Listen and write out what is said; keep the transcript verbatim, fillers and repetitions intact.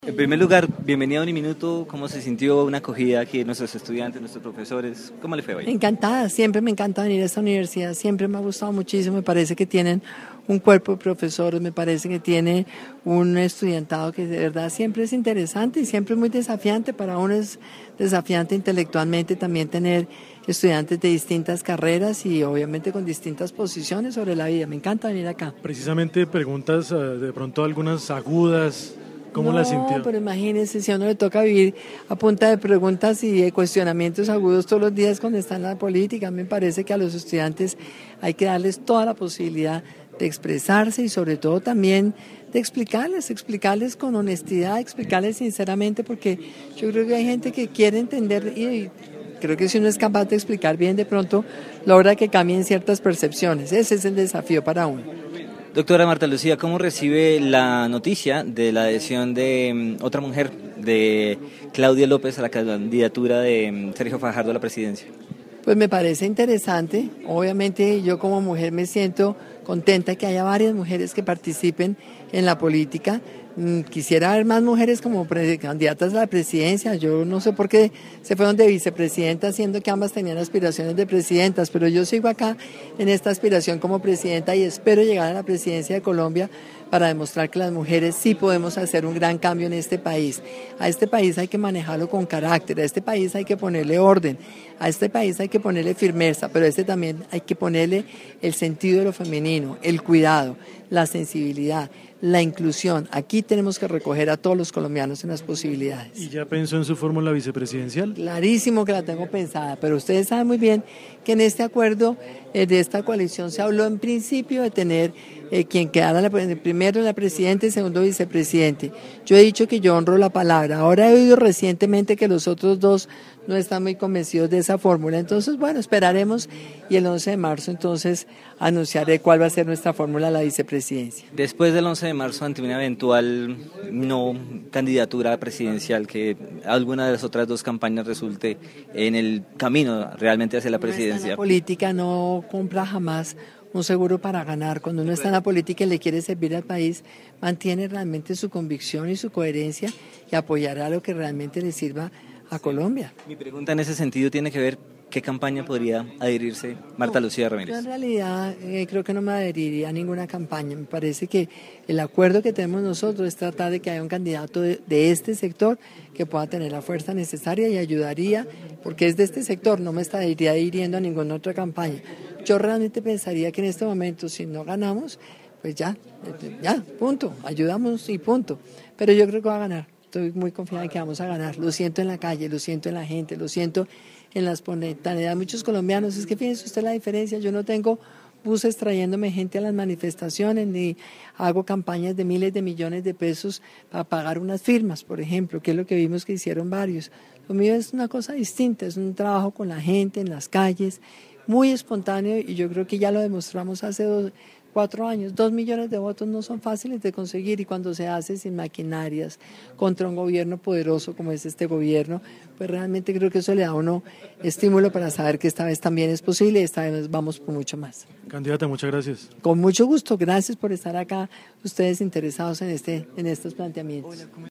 En primer lugar, bienvenida a Uniminuto. ¿Cómo se sintió una acogida aquí de nuestros estudiantes, nuestros profesores? ¿Cómo le fue hoy? Encantada, siempre me encanta venir a esta universidad, siempre me ha gustado muchísimo, me parece que tienen un cuerpo de profesores, me parece que tiene un estudiantado que de verdad siempre es interesante y siempre es muy desafiante. Para uno es desafiante intelectualmente también tener estudiantes de distintas carreras y obviamente con distintas posiciones sobre la vida. Me encanta venir acá. Precisamente preguntas de pronto algunas agudas. ¿Cómo no, la sintió? No, pero imagínese, si a uno le toca vivir a punta de preguntas y de cuestionamientos agudos todos los días cuando está en la política, me parece que a los estudiantes hay que darles toda la posibilidad de expresarse y sobre todo también de explicarles, explicarles con honestidad, explicarles sinceramente, porque yo creo que hay gente que quiere entender y creo que si uno es capaz de explicar bien, de pronto logra que cambien ciertas percepciones. Ese es el desafío para uno. Doctora Marta Lucía, ¿cómo recibe la noticia de la adhesión de um, otra mujer, de Claudia López, a la candidatura de um, Sergio Fajardo a la presidencia? Pues me parece interesante. Obviamente yo como mujer me siento contenta que haya varias mujeres que participen en la política. Quisiera ver más mujeres como candidatas a la presidencia. Yo no sé por qué se fueron de vicepresidenta, siendo que ambas tenían aspiraciones de presidentas, pero yo sigo acá en esta aspiración como presidenta y espero llegar a la presidencia de Colombia para demostrar que las mujeres sí podemos hacer un gran cambio en este país. A este país hay que manejarlo con carácter, a este país hay que ponerle orden, a este país hay que ponerle firmeza, pero a este también hay que ponerle el sentido de lo femenino, el cuidado, la sensibilidad, la inclusión. Aquí tenemos que recoger a todos los colombianos en las posibilidades. ¿Y ya pensó en su fórmula vicepresidencial? Clarísimo que la tengo pensada, pero ustedes saben muy bien que en este acuerdo eh, de esta coalición se habló en principio de tener eh, quien quedara la, primero la presidenta y segundo vicepresidente. Yo he dicho que yo honro la palabra. Ahora he oído recientemente que los otros dos no están muy convencidos de esa fórmula. Entonces, bueno, esperaremos y el once de marzo entonces anunciaré cuál va a ser nuestra fórmula a la vicepresidencia. Después del once de marzo, ante una eventual no candidatura presidencial, que alguna de las otras dos campañas resulte en el camino realmente hacia la presidencia. La política no compra jamás un seguro para ganar. Cuando uno está en la política y le quiere servir al país, mantiene realmente su convicción y su coherencia y apoyará lo que realmente le sirva a Colombia. Mi pregunta en ese sentido tiene que ver qué campaña podría adherirse Marta no, Lucía Ramírez. Yo en realidad eh, creo que no me adheriría a ninguna campaña. Me parece que el acuerdo que tenemos nosotros es tratar de que haya un candidato de, de este sector que pueda tener la fuerza necesaria y ayudaría, porque es de este sector, no me estaría adhiriendo a ninguna otra campaña. Yo realmente pensaría que en este momento, si no ganamos, pues ya, ya, punto, ayudamos y punto. Pero yo creo que va a ganar. Estoy muy confiada en que vamos a ganar. Lo siento en la calle, lo siento en la gente, lo siento en la espontaneidad de muchos colombianos. Es que fíjense usted la diferencia. Yo no tengo buses trayéndome gente a las manifestaciones, ni hago campañas de miles de millones de pesos para pagar unas firmas, por ejemplo, que es lo que vimos que hicieron varios. Lo mío es una cosa distinta, es un trabajo con la gente, en las calles, muy espontáneo, y yo creo que ya lo demostramos hace dos Cuatro años, dos millones de votos no son fáciles de conseguir y cuando se hace sin maquinarias, contra un gobierno poderoso como es este gobierno, pues realmente creo que eso le da a uno estímulo para saber que esta vez también es posible y esta vez vamos por mucho más. Candidata, muchas gracias. Con mucho gusto, gracias por estar acá, ustedes interesados en, este, en estos planteamientos.